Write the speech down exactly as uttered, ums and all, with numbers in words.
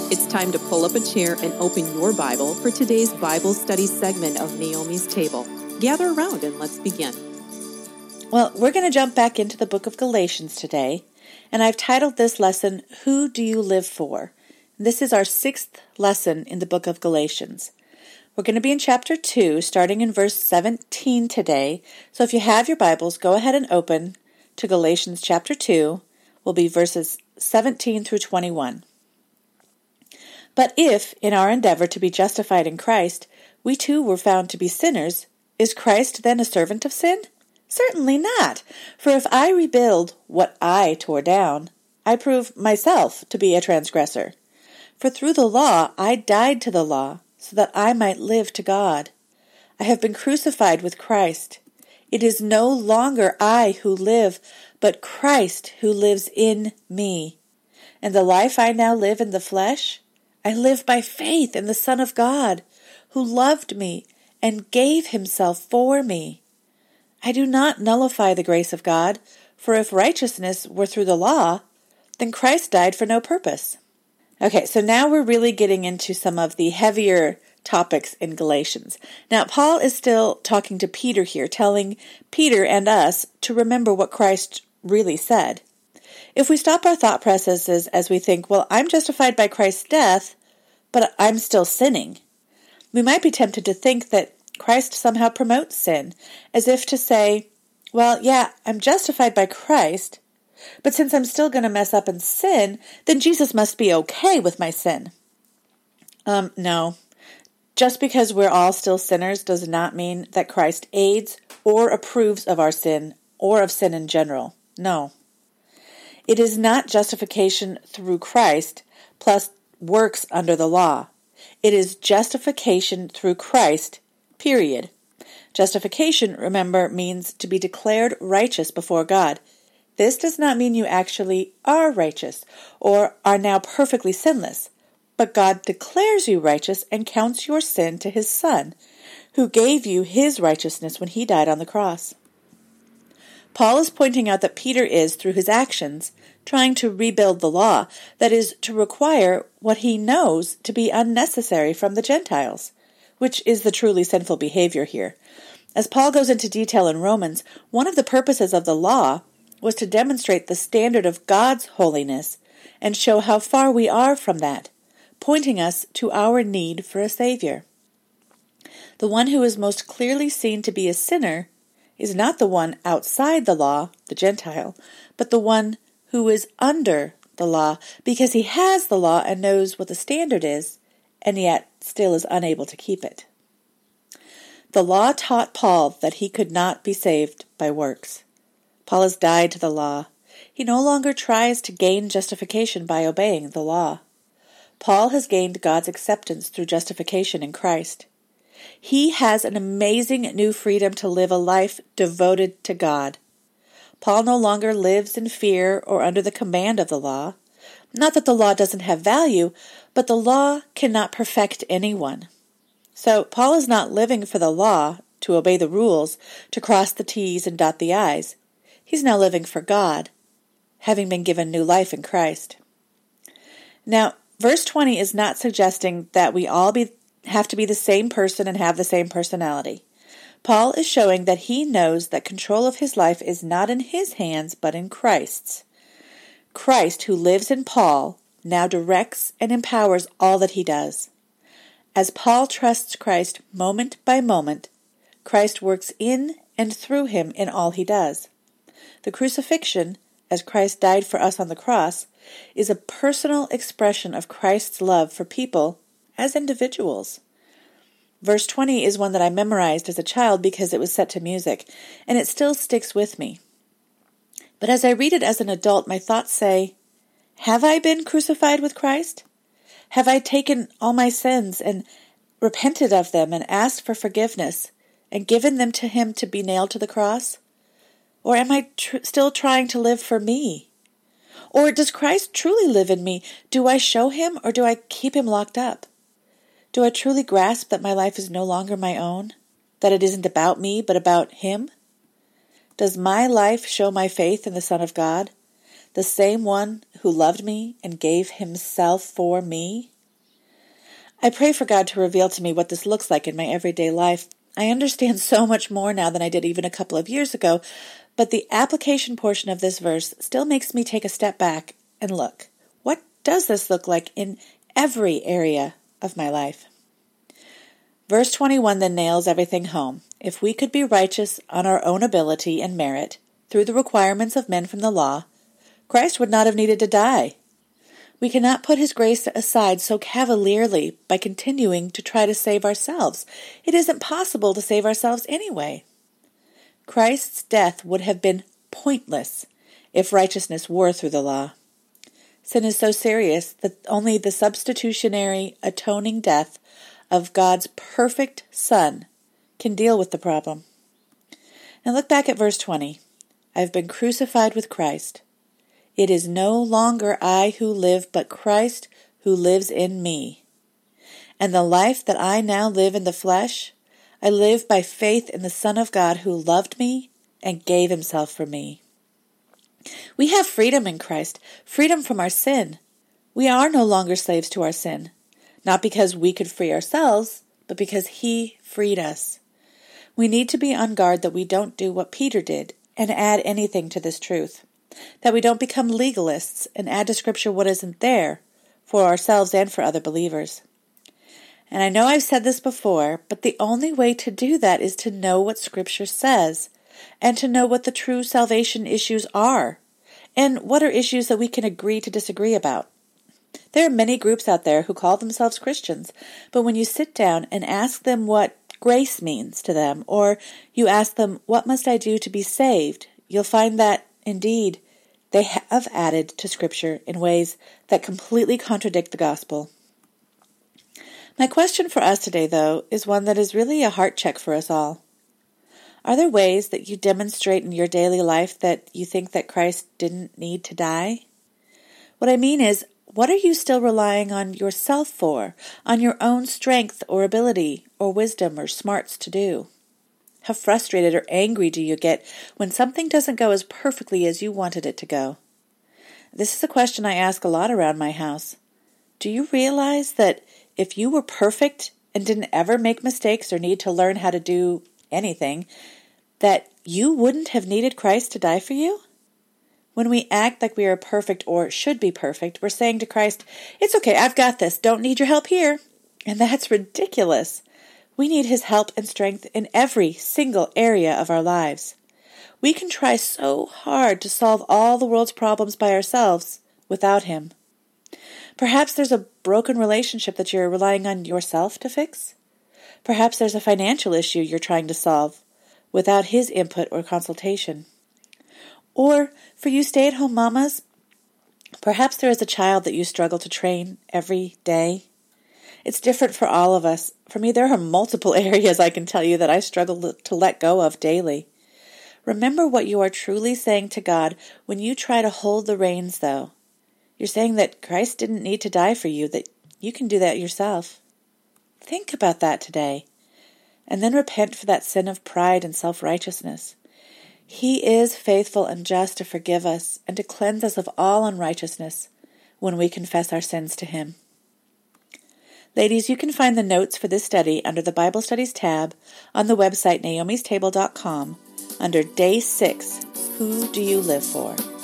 It's time to pull up a chair and open your Bible for today's Bible study segment of Naomi's Table. Gather around and let's begin. Well, we're going to jump back into the book of Galatians today, and I've titled this lesson, Who Do You Live For? This is our sixth lesson in the book of Galatians. We're going to be in chapter two, starting in verse seventeen today. So if you have your Bibles, go ahead and open to Galatians chapter two. Will be verses seventeen through twenty-one. But if, in our endeavor to be justified in Christ, we too were found to be sinners, is Christ then a servant of sin? Certainly not. For if I rebuild what I tore down, I prove myself to be a transgressor. For through the law I died to the law, so that I might live to God. I have been crucified with Christ. It is no longer I who live, but Christ who lives in me. And the life I now live in the flesh, I live by faith in the Son of God, who loved me and gave himself for me. I do not nullify the grace of God, for if righteousness were through the law, then Christ died for no purpose. Okay, so now we're really getting into some of the heavier topics in Galatians. Now, Paul is still talking to Peter here, telling Peter and us to remember what Christ really said. If we stop our thought processes as we think, well, I'm justified by Christ's death, but I'm still sinning, we might be tempted to think that Christ somehow promotes sin, as if to say, well, yeah, I'm justified by Christ, but since I'm still going to mess up and sin, then Jesus must be okay with my sin. Um, no. Just because we're all still sinners does not mean that Christ aids or approves of our sin or of sin in general. No. It is not justification through Christ plus works under the law. It is justification through Christ, period. Justification, remember, means to be declared righteous before God. This does not mean you actually are righteous or are now perfectly sinless, but God declares you righteous and counts your sin to his Son, who gave you his righteousness when he died on the cross. Paul is pointing out that Peter is, through his actions, trying to rebuild the law, that is, to require what he knows to be unnecessary from the Gentiles, which is the truly sinful behavior here. As Paul goes into detail in Romans, one of the purposes of the law was to demonstrate the standard of God's holiness and show how far we are from that, pointing us to our need for a Savior. The one who is most clearly seen to be a sinner is not the one outside the law, the Gentile, but the one who is under the law, because he has the law and knows what the standard is, and yet still is unable to keep it. The law taught Paul that he could not be saved by works. Paul has died to the law. He no longer tries to gain justification by obeying the law. Paul has gained God's acceptance through justification in Christ. He has an amazing new freedom to live a life devoted to God. Paul no longer lives in fear or under the command of the law. Not that the law doesn't have value, but the law cannot perfect anyone. So Paul is not living for the law, to obey the rules, to cross the T's and dot the I's. He's now living for God, having been given new life in Christ. Now, verse twenty is not suggesting that we all be have to be the same person and have the same personality. Paul is showing that he knows that control of his life is not in his hands, but in Christ's. Christ, who lives in Paul, now directs and empowers all that he does. As Paul trusts Christ moment by moment, Christ works in and through him in all he does. The crucifixion, as Christ died for us on the cross, is a personal expression of Christ's love for people as individuals. Verse twenty is one that I memorized as a child because it was set to music, and it still sticks with me. But as I read it as an adult, my thoughts say, have I been crucified with Christ? Have I taken all my sins and repented of them and asked for forgiveness and given them to him to be nailed to the cross? Or am I tr- still trying to live for me? Or does Christ truly live in me? Do I show him or do I keep him locked up? Do I truly grasp that my life is no longer my own? That it isn't about me, but about him? Does my life show my faith in the Son of God, the same one who loved me and gave himself for me? I pray for God to reveal to me what this looks like in my everyday life. I understand so much more now than I did even a couple of years ago, but the application portion of this verse still makes me take a step back and look. What does this look like in every area of my life? Verse twenty-one then nails everything home. If we could be righteous on our own ability and merit, through the requirements of men from the law, Christ would not have needed to die. We cannot put his grace aside so cavalierly by continuing to try to save ourselves. It isn't possible to save ourselves anyway. Christ's death would have been pointless if righteousness were through the law. Sin is so serious that only the substitutionary atoning death of God's perfect Son can deal with the problem. Now look back at verse twenty. I have been crucified with Christ. It is no longer I who live, but Christ who lives in me. And the life that I now live in the flesh, I live by faith in the Son of God who loved me and gave himself for me. We have freedom in Christ, freedom from our sin. We are no longer slaves to our sin, not because we could free ourselves, but because he freed us. We need to be on guard that we don't do what Peter did and add anything to this truth, that we don't become legalists and add to Scripture what isn't there for ourselves and for other believers. And I know I've said this before, but the only way to do that is to know what Scripture says and to know what the true salvation issues are and what are issues that we can agree to disagree about. There are many groups out there who call themselves Christians, but when you sit down and ask them what grace means to them, or you ask them, what must I do to be saved, you'll find that, indeed, they have added to Scripture in ways that completely contradict the gospel. My question for us today, though, is one that is really a heart check for us all. Are there ways that you demonstrate in your daily life that you think that Christ didn't need to die? What I mean is, what are you still relying on yourself for, on your own strength or ability or wisdom or smarts to do? How frustrated or angry do you get when something doesn't go as perfectly as you wanted it to go? This is a question I ask a lot around my house. Do you realize that if you were perfect and didn't ever make mistakes or need to learn how to do anything, that you wouldn't have needed Christ to die for you? When we act like we are perfect or should be perfect, we're saying to Christ, it's okay, I've got this, don't need your help here. And that's ridiculous. We need his help and strength in every single area of our lives. We can try so hard to solve all the world's problems by ourselves without him. Perhaps there's a broken relationship that you're relying on yourself to fix. Perhaps there's a financial issue you're trying to solve without his input or consultation. Or for you stay-at-home mamas, perhaps there is a child that you struggle to train every day. It's different for all of us. For me, there are multiple areas I can tell you that I struggle to let go of daily. Remember what you are truly saying to God when you try to hold the reins, though. You're saying that Christ didn't need to die for you, that you can do that yourself. Think about that today, and then repent for that sin of pride and self-righteousness. He is faithful and just to forgive us and to cleanse us of all unrighteousness when we confess our sins to him. Ladies, you can find the notes for this study under the Bible Studies tab on the website naomis table dot com under Day six, Who Do You Live For?